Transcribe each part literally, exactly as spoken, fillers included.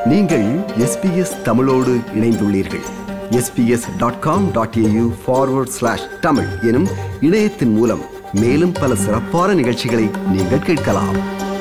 நீங்கள் S B S தமிழோடு இணைந்துள்ளீர்கள். S B S dot com dot A U forward slash தமிழ் எனும் இணையத்தின் மூலம் மேலும் பல சிறப்பான நிகழ்ச்சிகளை நீங்கள் கேட்கலாம்.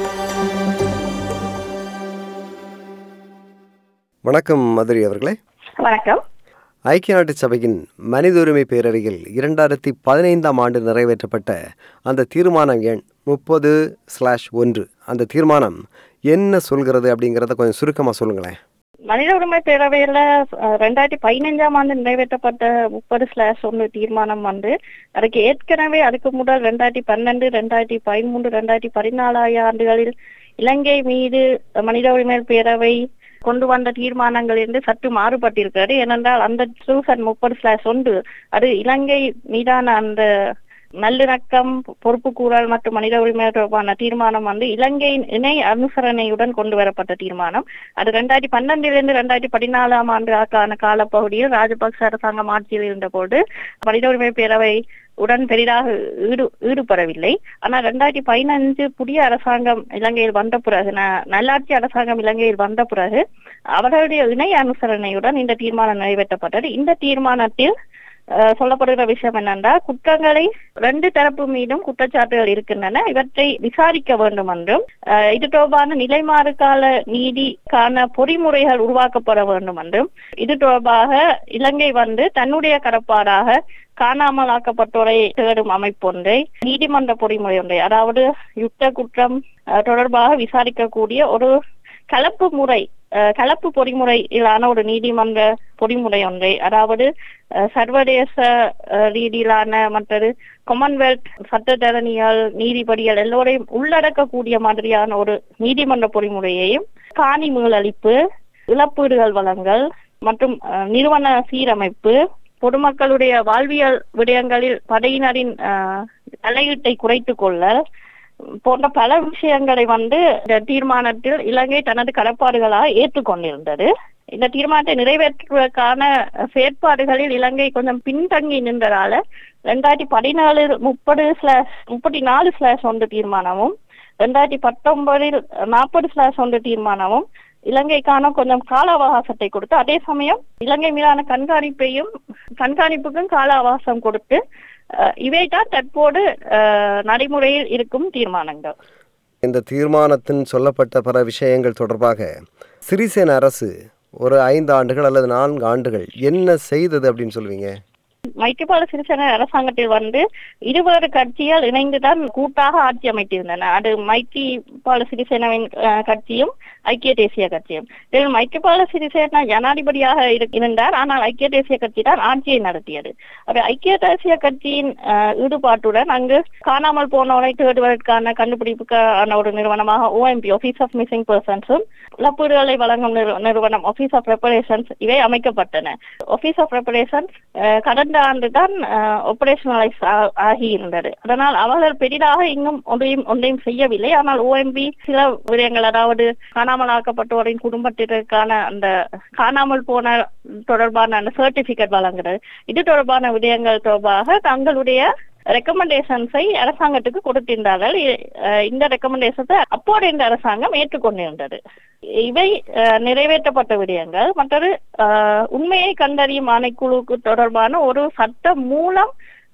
வணக்கம் மதுரை அவர்களே. வணக்கம். ஐக்கிய நாட்டு சபையின் மனித உரிமை பேரவையில் இரண்டாயிரத்தி பதினைந்தாம் ஆண்டு நிறைவேற்றப்பட்ட அந்த தீர்மானம் எண் முப்பது ஸ்லாஷ் ஒன்று, அந்த தீர்மானம் என்ன சொல்கிறது அப்படிங்கிறத கொஞ்சம் சுருக்கமாக சொல்லுங்களேன். மனித உரிமை பேரவையில ரெண்டாயிரத்தி பதினைஞ்சாம் ஆண்டு நிறைவேற்றப்பட்ட முப்பது ஸ்லாஷ் ஒன்று தீர்மானம் வந்து அதுக்கு ஏற்கனவே அதுக்கு முதல் ரெண்டாயிரத்தி பன்னெண்டு ரெண்டாயிரத்தி பதிமூன்று ரெண்டாயிரத்தி பதினாலாம் ஆண்டுகளில் இலங்கை மீது மனித உரிமை பேரவை கொண்டு வந்த தீர்மானங்கள் என்று சற்று மாறுபட்டிருக்கிறது. ஏனென்றால் அந்த சூசன் முப்பது ஸ்லாஷ் ஒன்று அது இலங்கை மீதான அந்த நல்லிணக்கம், பொறுப்பு கூறல் மற்றும் மனித உரிமை தொடர்பான தீர்மானம் வந்து இலங்கையின் இணை அனுசரணையுடன் கொண்டு வரப்பட்ட தீர்மானம். அது ரெண்டாயிரத்தி பன்னெண்டிலிருந்து ரெண்டாயிரத்தி பதினாலாம் ஆண்டுக்கான காலப்பகுதியில் ராஜபக்ச அரசாங்கம் ஆட்சியில் இருந்தபோது மனித உரிமை பேரவை உடன் பெரிதாக ஈடு ஈடுபடவில்லை. ஆனால் ரெண்டாயிரத்தி பதினஞ்சு புதிய அரசாங்கம் இலங்கையில் வந்த பிறகு, நல்லாட்சி அரசாங்கம் இலங்கையில் வந்த பிறகு அவர்களுடைய இணை அனுசரணையுடன் இந்த தீர்மானம் நிறைவேற்றப்பட்டது. இந்த தீர்மானத்தில் சொல்லப்படுகிற விஷயம் என்னென்றால், குற்றங்களை ரெண்டு தரப்பு மீதும் குற்றச்சாட்டுகள் இருக்கின்றன, இவற்றை விசாரிக்க வேண்டும் என்றும், இது தொடர்பான நிலைமாறு கால நீதிக்கான பொறிமுறைகள் உருவாக்கப்பட வேண்டும் என்றும், இது தொடர்பாக இலங்கை வந்து தன்னுடைய கடப்பாடாக காணாமல் ஆக்கப்பட்டோரை தேடும் அமைப்பொன்றை, நீதிமன்ற பொறிமுறை ஒன்றை, அதாவது யுத்த குற்றம் தொடர்பாக விசாரிக்கக்கூடிய ஒரு கலப்பு முறை கலப்பு பொறிமுறையிலான ஒரு நீதிமன்ற பொறிமுறை ஒன்றை, அதாவது சர்வதேச ரீதியிலான மற்றது காமன்வெல்த் சட்டத்தரணிகள், நீதிபதிகள் எல்லோரையும் உள்ளடக்கக்கூடிய மாதிரியான ஒரு நீதிமன்ற பொறிமுறையையும், காணி மீளளிப்பு, இழப்பீடுகள் வழங்கல் மற்றும் நிறுவன சீரமைப்பு, பொதுமக்களுடைய வாழ்வியல் விடயங்களில் படையினரின் தலையீட்டை குறைத்துக் கொள்ளல் போன்ற பல விஷயங்களை வந்து இந்த தீர்மானத்தில் இலங்கை தனது கடப்பாடுகளாக ஏற்றுக்கொண்டிருந்தது. இந்த தீர்மானத்தை நிறைவேற்றுவதற்கான செயற்பாடுகளில் இலங்கை கொஞ்சம் பின்தங்கி நின்றதால ரெண்டாயிரத்தி பதினாலு முப்பது ஸ்லாஷ் முப்பத்தி நாலு ஸ்லாஷ் ஒன்று தீர்மானமும் ரெண்டாயிரத்தி பத்தொன்பதில் நாற்பது ஸ்லாஷ் ஒன்று தீர்மானமும் இலங்கைக்கான கொஞ்சம் கால அவகாசத்தை கொடுத்து, அதே சமயம் இலங்கை மீதான கண்காணிப்பையும் கண்காணிப்புக்கும் கால அவகாசம் கொடுத்து, இவைதான் தற்போது நடைமுறையில் இருக்கும் தீர்மானங்கள். இந்த தீர்மானத்தின் சொல்லப்பட்ட பல விஷயங்கள் தொடர்பாக சிறிசேன அரசு ஒரு ஐந்து ஆண்டுகள் அல்லது நான்கு ஆண்டுகள் என்ன செய்தது அப்படின்னு சொல்லுவீங்க? மைத்ரிபால சிறிசேன அரசாங்கத்தில் வந்து இருவேறு கட்சிகள் இணைந்துதான் கூட்டாக ஆட்சி அமைத்திருந்தன. அது மைத்ரிபால சிறிசேனவின் கட்சியும் ஐக்கிய தேசிய கட்சியும். இதில் மைத்ரிபால சிறிசேன ஜனாதிபதியாக இருந்தார், ஆனால் ஐக்கிய தேசிய கட்சி தான் ஆட்சியை நடத்தியது. அது ஐக்கிய தேசிய கட்சியின் ஈடுபாட்டுடன் அங்கு காணாமல் போனவரை தேடுவதற்கான கண்டுபிடிப்புக்கான ஒரு நிறுவனமாக ஓஎம்பி, ஆபீஸ் ஆஃப் மிஸ்ஸிங் பர்சன்ஸும், இழப்பீடுகளை வழங்கும் நிறுவனம் ஆபீஸ் ஆஃப் ரெப்பரேஷன்ஸ் இவை அமைக்கப்பட்டன. ஆபீஸ் ஆஃப் ரெப்பரேஷன்ஸ் கடந்த ஆண்டு தான் ஆபரேஷனலைஸ் ஆகி இருந்தது. அதனால் அவர்கள் பெரிதாக இன்னும் ஒன்றையும் ஒன்றையும் செய்யவில்லை. ஆனால் ஓஎம்பி சில விடயங்கள், அதாவது காணாமல் ஆக்கப்பட்டோரின் குடும்பத்திற்கான அந்த காணாமல் போன தொடர்பான அந்த சர்டிபிகேட் வழங்குறது, இது தொடர்பான விடயங்கள் தொடர்பாக தங்களுடைய ரெக்கமெண்டேஷன்ஸை அரசாங்கத்துக்கு கொடுத்திருந்தார்கள். இந்த ரெக்கமெண்டேஷன்ஸை அப்போது இந்த அரசாங்கம் ஏற்றுக்கொண்டிருந்தது. இவை நிறைவேற்றப்பட்ட விடயங்கள். மற்றது உண்மையை கண்டறியும் ஆணைக்குழுக்கு தொடர்பான ஒரு சட்ட மூலம்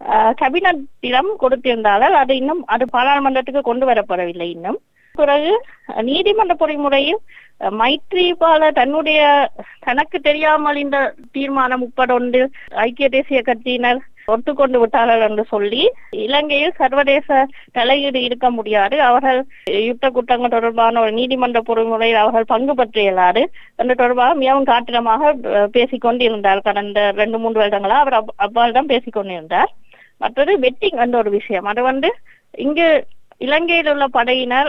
கேபினட்டிடம் கொடுத்திருந்தார்கள். அது இன்னும் அது பாராளுமன்றத்துக்கு கொண்டு வரப்படவில்லை. இன்னும் பிறகு நீதிமன்ற பொறிமுறையில் மைத்ரிபால தன்னுடைய தனக்கு தெரியாமல் இந்த தீர்மானம் முப்பதொன்று ஐக்கிய தேசிய கட்சியினர் ஒத்துக்கொண்டு விட்டார்கள் என்று சொல்லி இலங்கையில் சர்வதேச தலையீடு இருக்க முடியாது, அவர்கள் யுத்த குற்றங்கள் தொடர்பான ஒரு நீதிமன்ற பொறிமுறையில் அவர்கள் பங்கு பற்ற இயலாது என்ற தொடர்பாக மிகவும் காட்டிடமாக பேசிக்கொண்டிருந்தார். கடந்த ரெண்டு மூன்று வருடங்களா அவர் அவ்வாறுதான் பேசிக்கொண்டிருந்தார். மற்றது வெட்டிங் என்ற ஒரு விஷயம், அது வந்து இங்கு இலங்கையில் உள்ள படையினர்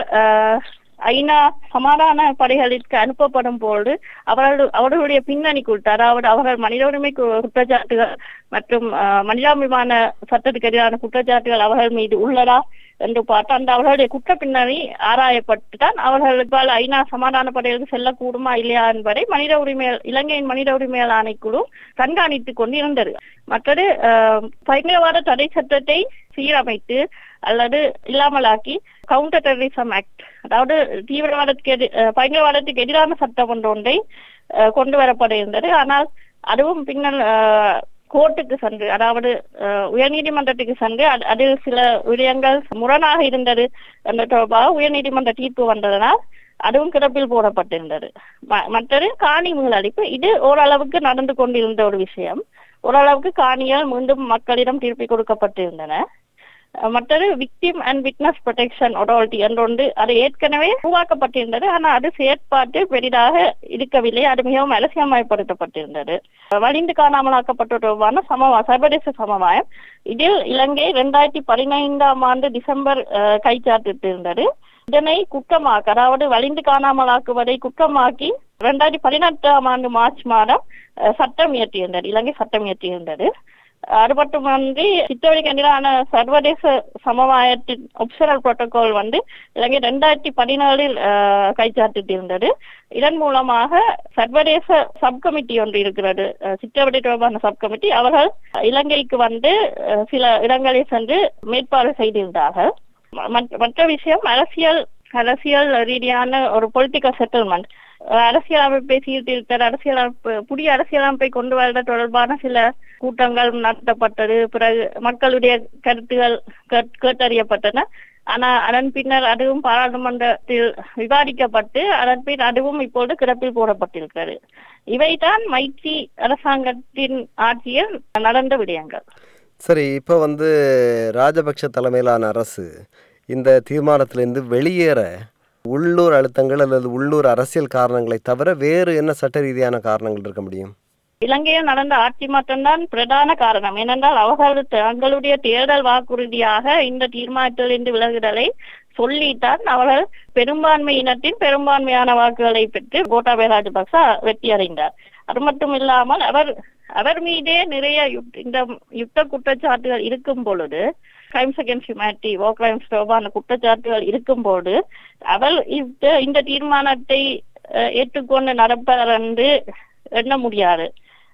ஐநா சமாதான படைகளுக்கு அனுப்பப்படும் போது அவர்கள் அவர்களுடைய பின்னணி குறித்து, அதாவது அவர்கள் மனித உரிமை குற்றச்சாட்டுகள் மற்றும் மனிதாபிமான சட்டத்துக்கு எதிரான குற்றச்சாட்டுகள் அவர்கள் மீது உள்ளதா என்று பார்த்து அந்த அவர்களுடைய குற்ற பின்னணி ஆராயப்பட்டுதான் அவர்களுக்கு ஐநா சமாதான படைகளுக்கு செல்லக்கூடுமா இல்லையா என்பதை மனித உரிமை இலங்கையின் மனித உரிமைகள் ஆணைக்குழு கண்காணித்துக் கொண்டு இருந்தது. மற்றது பயங்கரவாத தடை சட்டத்தை சீரமைத்து அல்லது இல்லாமலாக்கி கவுண்டர் டெரரிசம் ஆக்ட், அதாவது தீவிரவாதத்துக்கு எதி பயங்கரவாதத்துக்கு எதிரான சட்டம் ஒன்று ஒன்றை கொண்டு வரப்பட இருந்தது. ஆனால் அதுவும் பின்னர் கோர்ட்டுக்கு சென்று, அதாவது உயர்நீதிமன்றத்துக்கு சென்று அதில் சில விடயங்கள் முரணாக இருந்தது என்ற தொடர்பாக உயர்நீதிமன்ற தீர்ப்பு வந்ததனால் அதுவும் கிடப்பில் போடப்பட்டிருந்தது. மற்றது காணி மீளளிப்பு, இது ஓரளவுக்கு நடந்து கொண்டிருந்த ஒரு விஷயம். ஓரளவுக்கு காணிகள் மீண்டும் மக்களிடம் திருப்பி கொடுக்கப்பட்டிருந்தன. மற்றது victim and witness protection authority என்றொன்று அது ஏற்கனவே உருவாக்கப்பட்டிருந்தது. ஆனால் அது செயற்பாட்டு பெரிதாக இருக்கவில்லை. அது மிகவும் அலட்சியமயப்படுத்தப்பட்டிருந்தது. வலிந்து காணாமலாக்கப்பட்ட தொடர்பான சமவா சர்வதேச சமவாயம் இதில் இலங்கை இரண்டாயிரத்தி பதினைந்தாம் ஆண்டு டிசம்பர் கைச்சாட்டிட்டிருந்தது. இதனை குற்றமாக்க, அதாவது வலிந்து காணாமலாக்குவதை குற்றமாக்கி இரண்டாயிரத்தி பதினெட்டாம் ஆண்டு மார்ச் மாதம் சட்டம் இயற்றியிருந்தது, இலங்கை சட்டம் இயற்றியிருந்தது. அது மட்டுமன்றி சித்தவழிக்கு எதிரான சர்வதேச சமவாயத்தின் ஒப்ஷனல் புரோட்டோகால் வந்து இலங்கை இரண்டாயிரத்தி பதினாலில் கைச்சாட்டிட்டு இருந்தது. இதன் மூலமாக சர்வதேச சப்கமிட்டி ஒன்று இருக்கிறது, சித்தவழி தொடர்பான சப்கமிட்டி. அவர்கள் இலங்கைக்கு வந்து சில இடங்களில் சென்று மேற்பார்வை செய்திருந்தார்கள். மற்ற விஷயம் அரசியல் அரசியல் ரீதியான ஒரு பொலிட்டிக்கல் செட்டில்மெண்ட், அரசியலமைப்பை சீர்திருத்த அரசியலமைப்பு புதிய அரசியலமைப்பை கொண்டு வர தொடர்பான சில கூட்டங்கள் நடத்தப்பட்டது. பிறகு மக்களுடைய கருத்துகள் கேட்டறியப்பட்டன. ஆனா அதன் பின்னர் அதுவும் பாராளுமன்றத்தில் விவாதிக்கப்பட்டு அதன் பின் அதுவும் இப்போது கிடப்பில் போடப்பட்டிருக்கிறது. இவைதான் மைத்ரி அரசாங்கத்தின் ஆட்சியில் நடந்த விடயங்கள். சரி, இப்போ வந்து ராஜபக்ஷ தலைமையிலான அரசு இந்த தீர்மானத்திலிருந்து வெளியேற உள்ளூர் அழுத்தங்கள் அல்லது உள்ளூர் அரசியல் காரணங்களை தவிர வேறு என்ன சட்ட ரீதியான காரணங்கள் இருக்க முடியும்? இலங்கையில் நடந்த ஆட்சி மாற்றம்தான் பிரதான காரணம். ஏனென்றால் அவர்கள் தங்களுடைய தேர்தல் வாக்குறுதியாக இந்த தீர்மானத்திலிருந்து விலகுதலை சொல்லித்தான் அவர்கள் பெரும்பான்மை இனத்தின் பெரும்பான்மையான வாக்குகளை பெற்று கோட்டாபய ராஜபக்ச வெற்றி அடைந்தார். அது மட்டும் இல்லாமல் அவர் அவர் மீதே நிறைய இந்த யுத்த குற்றச்சாட்டுகள் இருக்கும் பொழுது, crimes against humanity, war crimes தொடர்பான குற்றச்சாட்டுகள் இருக்கும் போது அவர் இந்த தீர்மானத்தை ஏற்றுக்கொண்டு நடப்பவர் என்று எண்ண முடியாது.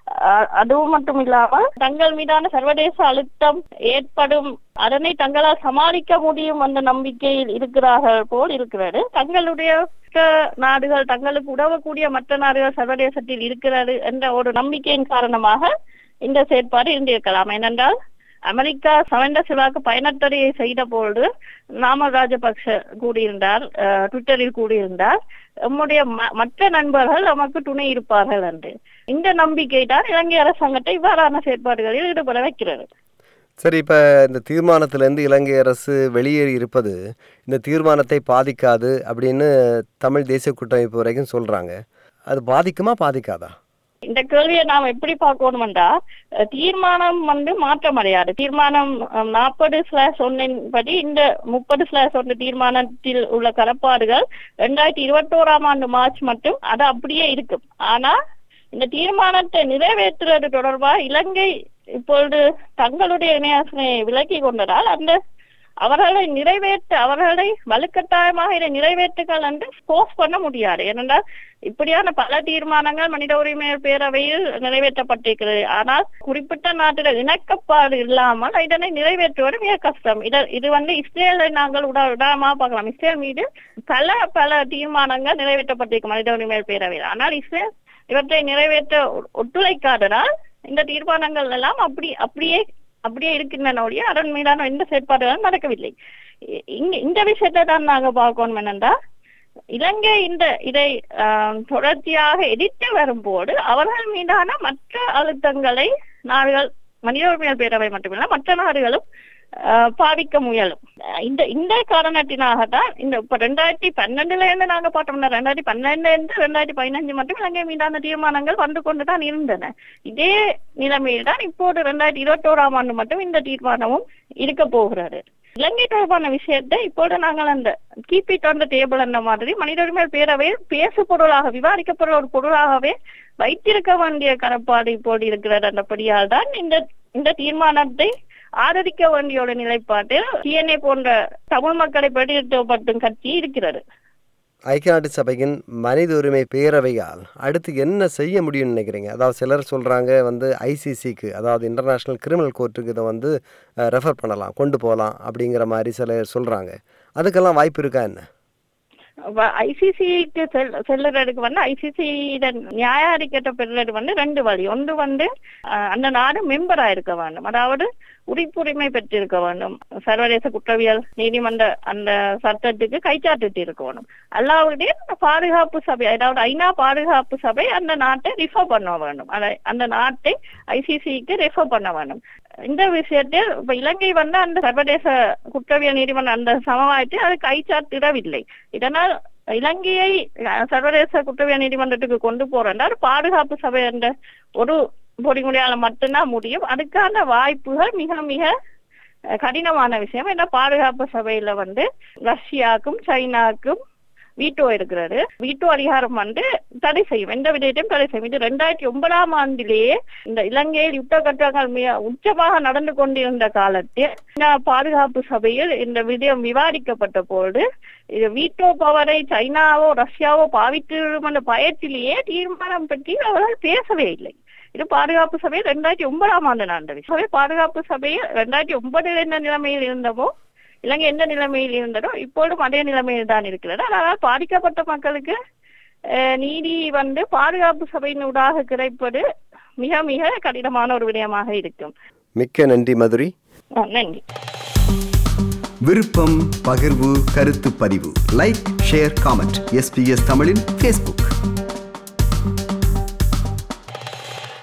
அதுவும் மட்டும் இல்லாமல் தங்கள் மீதான சர்வதேச அழுத்தம் ஏற்படும், அதனை தங்களால் சமாளிக்க முடியும் என்ற நம்பிக்கையில் இருக்கிறார்கள் போல் இருக்கிறது. தங்களுடைய நாடுகள், தங்களுக்கு உதவக்கூடிய மற்ற நாடுகள் சர்வதேசத்தில் இருக்கிறது என்ற ஒரு நம்பிக்கையின் காரணமாக இந்த செயற்பாடு இருந்திருக்கலாம். ஏனென்றால் அமெரிக்கா சவேந்திர சில்வாவுக்கு பயணத்தடையை செய்த பொழுது நாமல் ராஜபக்ஷ கூறியிருந்தார், ட்விட்டரில் கூறியிருந்தார், நம்முடைய மற்ற நண்பர்கள் நமக்கு துணை இருப்பார்கள் என்று. இந்த நம்பிக்கை தான் இலங்கை அரசாங்கத்தை இவ்வாறான செயற்பாடுகளில் ஈடுபட வைக்கிறது. சரி, இப்போ இந்த தீர்மானத்திலேருந்து இலங்கை அரசு வெளியேறி இருப்பது இந்த தீர்மானத்தை பாதிக்காது அப்படின்னு தமிழ் தேசிய கூட்டமைப்பு வரைக்கும் சொல்கிறாங்க. அது பாதிக்குமா பாதிக்காதா? இந்த கேள்வியை நாம் எப்படி பார்க்கணும்டா, தீர்மானம் வந்து மாற்றம் அடையாது. தீர்மானம் நாற்பது ஸ்லாஷ் ஒன்னின் படி இந்த முப்பது ஸ்லாஷ் ஒன்று தீர்மானத்தில் உள்ள கடப்பாடுகள் இரண்டாயிரத்தி இருபத்தி ஓராம் ஆண்டு மார்ச் மட்டும் அது அப்படியே இருக்கும். ஆனா இந்த தீர்மானத்தை நிறைவேற்றுவது தொடர்பாக இலங்கை இப்பொழுது தங்களுடைய இணையாசனை விலக்கி கொண்டதால் அந்த அவர்களை நிறைவேற்ற அவர்களை வலுக்கட்டாயமாக இதை நிறைவேற்றுகள் என்று போர்ஸ் பண்ண முடியாது. ஏனென்றால் இப்படியான பல தீர்மானங்கள் மனித உரிமை பேரவையில் நிறைவேற்றப்பட்டிருக்கிறது. ஆனால் குறிப்பிட்ட நாட்டில இணக்கப்பாடு இல்லாமல் இதனை நிறைவேற்றுவது மிக கஷ்டம். இத இது வந்து இஸ்ரேலை நாங்கள் உட உதாரணமாக பார்க்கலாம். இஸ்ரேல் மீது பல பல தீர்மானங்கள் நிறைவேற்றப்பட்டிருக்கும் மனித உரிமை பேரவையில். ஆனால் இஸ்ரேல் இவற்றை நிறைவேற்ற ஒத்துழைக்காததால் இந்த தீர்மானங்கள் எல்லாம் அப்படி அப்படியே அப்படியே இருக்கின்றன ஒழிய அதன் மீதான எந்த செயற்பாடுகளும் நடக்கவில்லை. இங்க இந்த விஷயத்தை தான் நாங்க பார்க்கணும். என்னென்றா இலங்கை இந்த இதை தொடர்ச்சியாக எதிர்த்து வரும்போது அவர்கள் மீதான மற்ற அழுத்தங்களை நாடுகள் மனித உரிமைகள் பேரவை மட்டுமில்ல மற்ற நாடுகளும் பாவிக்க முயலும். இந்த இந்த காரணத்தினாகத்தான் இந்த இப்ப ரெண்டாயிரத்தி பன்னெண்டுல இருந்து நாங்க பார்த்தோம்னா ரெண்டாயிரத்தி பன்னெண்டுல இருந்து ரெண்டாயிரத்தி பதினஞ்சு மட்டும் இலங்கை மீதான தீர்மானங்கள் வந்து கொண்டுதான் இருந்தன. இதே நிலைமையில் தான் இப்போது ரெண்டாயிரத்தி இருபத்தி ஓராம் ஆண்டு மட்டும் இந்த தீர்மானமும் இருக்க போகிறது. இலங்கை தொடர்பான விஷயத்தை இப்போது நாங்கள் அந்த keep it on the table என்ற மாதிரி மனித உரிமை பேரவையில் பேசு பொருளாக விவாதிக்கப்படுற ஒரு பொருளாகவே வைத்திருக்க வேண்டிய கடப்பாடு இப்போது இருக்கிறது. அந்தபடியால் தான் இந்த இந்த தீர்மானத்தை ஆதரிக்க வேண்டிய ஒரு நிலைப்பாட்டில் டிஎன்ஏ போன்ற தமிழ் மக்களை பிரதிநிதித்துவப்படுத்தும் கட்சி இருக்கிறது. ஐக்கிய நாட்டு சபையின் மனித உரிமை பேரவையால் அடுத்து என்ன செய்ய முடியும்னு நினைக்கிறீங்க? அதாவது சிலர் சொல்கிறாங்க வந்து ஐசிசிக்கு, அதாவது இன்டர்நேஷ்னல் கிரிமினல் கோர்ட்டுக்கு இதை வந்து ரெஃபர் பண்ணலாம், கொண்டு போகலாம் அப்படிங்கிற மாதிரி சிலர் சொல்கிறாங்க. அதுக்கெல்லாம் வாய்ப்பு இருக்கா என்ன? ஐசிசிக்கு செல் செல்லுறதுக்கு வந்து ஐசிசி நியாயாதிக்கத்தை பெறுறது வந்து ரெண்டு வழி. ஒன்று வந்து அந்த நாடு மெம்பரா இருக்க வேண்டும், அதாவது உரிப்புரிமை பெற்றிருக்க வேண்டும், சர்வதேச குற்றவியல் நீதிமன்ற அந்த சட்டத்துக்கு கைச்சாட்டு இருக்க வேண்டும். அல்லாவுடைய பாதுகாப்பு சபை, அதாவது ஐநா பாதுகாப்பு சபை அந்த நாட்டை ரிஃபர் பண்ண வேண்டும், அதை அந்த நாட்டை ஐசிசிக்கு ரெஃபர் பண்ண வேண்டும். இந்த விஷயத்தில் இப்ப இலங்கை வந்து அந்த சர்வதேச குற்றவியல் நீதிமன்றம் அந்த சமவாயத்தை அது கைச்சாத்திடவில்லை. இதனால் இலங்கையை சர்வதேச குற்றவியல் நீதிமன்றத்துக்கு கொண்டு போறால் பாதுகாப்பு சபை என்ற ஒரு பொறிமுறையால மட்டும்தான் முடியும். அதுக்கான வாய்ப்புகள் மிக மிக கடினமான விஷயம். ஏன்னா பாதுகாப்பு சபையில வந்து ரஷ்யாவுக்கும் சைனாவுக்கும் வீட்டோ இருக்கிறது. வீட்டோ அதிகாரம் வந்து தடை செய்யும், எந்த விதத்தையும் தடை செய்யும். இது ரெண்டாயிரத்தி ஒன்பதாம் ஆண்டிலேயே இந்த இலங்கையில் யுத்த கட்டங்கள் மிக உச்சமாக நடந்து கொண்டிருந்த காலத்தில் பாதுகாப்பு சபையில் இந்த விடயம் விவாதிக்கப்பட்ட போது இது வீட்டோ பவரை சைனாவோ ரஷ்யாவோ பாவித்திடும் என்ற பயத்திலேயே தீர்மானம் பற்றி அவர்கள் பேசவே இல்லை. இது பாதுகாப்பு சபையில் இரண்டாயிரத்தி ஒன்பதாம் ஆண்டு நடந்தது. சபை பாதுகாப்பு சபையில் இரண்டாயிரத்தி ஒன்பதில் என்ன நிலைமையில் இருந்தமோ இலங்கை எந்த நிலைமையில் இருந்ததோ இப்போதும் அதே நிலைமையில் தான் இருக்கிறது. அதனால் பாதிக்கப்பட்ட மக்களுக்கு நீதி வந்து பாதுகாப்பு சபையினூடாக கிடைப்பது மிக மிக கடினமான ஒரு விடயமாக இருக்கும். மிக்க நன்றி மதுரி. நன்றி. விருப்பம், பகிர்வு, கருத்து பதிவு, லைக், ஷேர், காமெண்ட். எஸ்பிஎஸ் தமிழின் ஃபேஸ்புக்.